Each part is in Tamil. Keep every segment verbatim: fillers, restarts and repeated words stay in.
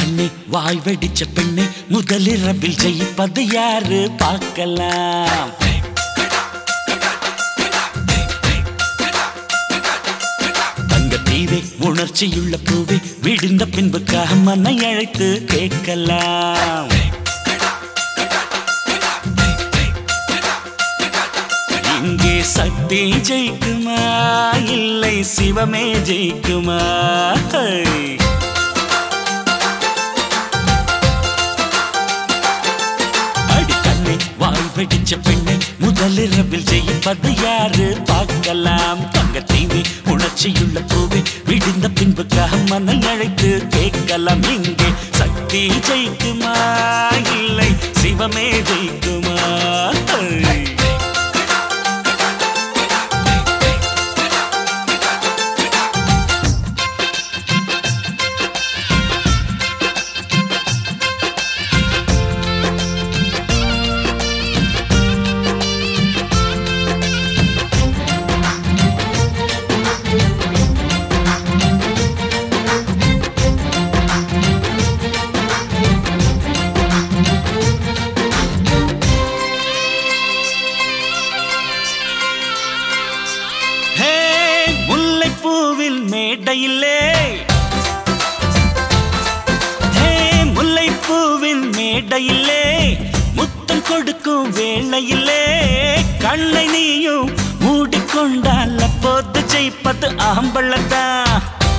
கண்ணே வாய் வெடிச்ச பெண்ணே முதலிரவில் ஜெயிப்பது யாரு பார்க்கலாம். தங்க தீவே உணர்ச்சியுள்ள பூவே விடிந்த பின்புக்காக மன்னை அழைத்து கேட்கலாம். இங்கே சக்தி ஜெயிக்குமா இல்லை சிவமே ஜெயிக்குமா? வெடிச்ச பெண்ணை முதலிரவில் ஜெயிப்பது யாரு பார்க்கலாம். தங்க தீவி உணர்ச்சியுள்ள பூவே விடிந்த பின்புக்காக மனை அழைத்து கேட்கலாம். இங்கே சக்தி ஜெயிக்குமா இல்லை சிவமே ஜெயிக்குமா? பூவில் மேடையிலே முல்லை பூவின் மேடையிலே முத்தம் கொடுக்கும் வேளையிலே கண்ணை நீயும் மூடிக்கொண்டால் அப்போது ஜெயிப்பது ஆம்பளத்தான்.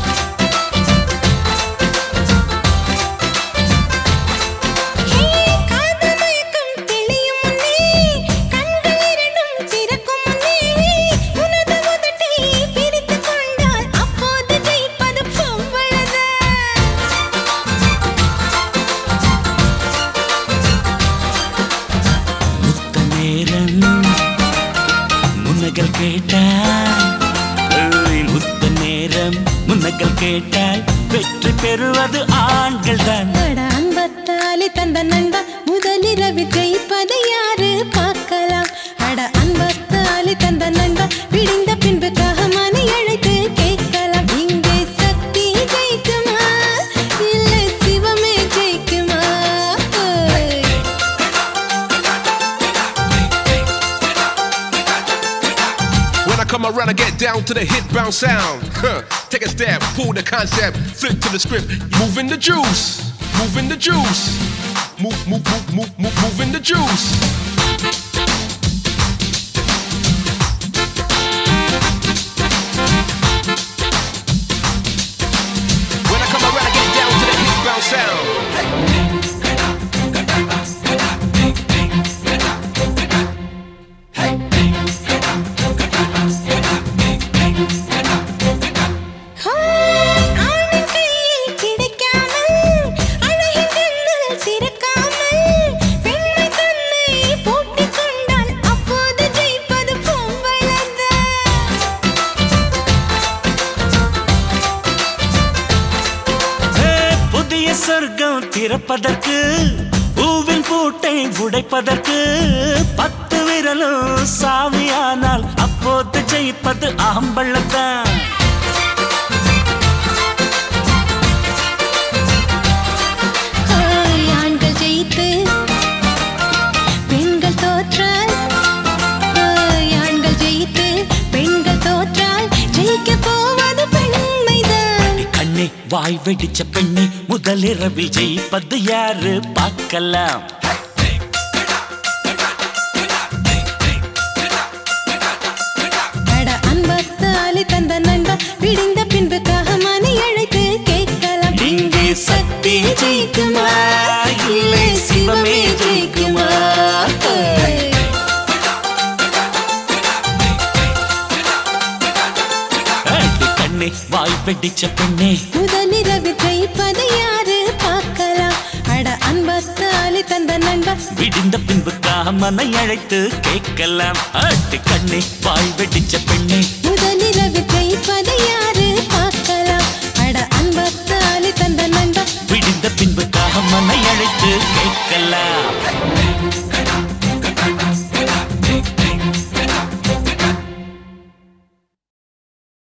முன்னகள் கேட்டால் முத்த நேரம் முன்னகள் கேட்டால் வெற்றி பெறுவது ஆண்கள் தான். அன்பத்தாலே தந்த நண்பா முதலிரவு ஜெயிப்பது யாரு பார்க்கலாம். அட அன்பத்தாலே தந்த நண்பா விடிந்த பின்புக்காக மனை அழைத்து கேட்கலாம். இங்கே சக்தி ஜெயிக்குமா இல்லை சிவமே ஜெயிக்குமா? Come around and get down to the hit bounce sound. Huh. Take a step, pull the concept, flip to the script, move in the juice, move in the juice, move, move, move, move, move, move in the juice. When I come around and get down to the hit bounce sound. சொர்க்கம் திறப்பதற்கு பூவின் பூட்டை உடைப்பதற்கு பத்து விரலும் சாவியானால் அப்போது ஜெயிப்பது ஆம்பளத்தான். ஆண்கள் ஜெயித்து பெண்கள் தோற்றால் ஆண்கள் ஜெயித்து பெண்கள் தோற்றால் ஜெயிக்க போவது பெண்மைதான். கண்ணே வாய் வெடிச்ச பெண்ணே முதலிரவில் ஜெயிப்பது யாரு பார்க்கலாம். அட அன்பத்தாலே தந்த நண்பா விடிந்த பின்புக்காக மனை அழைத்து கேட்கலாம். இங்கே சக்தி ஜெயிக்குமா இல்லை சிவமே ஜெயிக்குமா? கண்ணே வாய் வெடிச்ச பெண்ணே முதலிரவு ஜெயிப்பது யாரு பார்க்கலாம். அட அன்பத்தாலே தந்த நண்பா விடிந்த பின்புக்காக மனை அழைத்து கேட்கலாம். அட்டு கண்ணே வாய் வெடிச்ச பெண்ணே முதலிரவு ஜெயிப்பது யாரு பார்க்கலாம். அட அன்பத்தாலே தந்த நண்பா விடிந்த பின்புக்காக மனை அழைத்து கேட்கலாம்.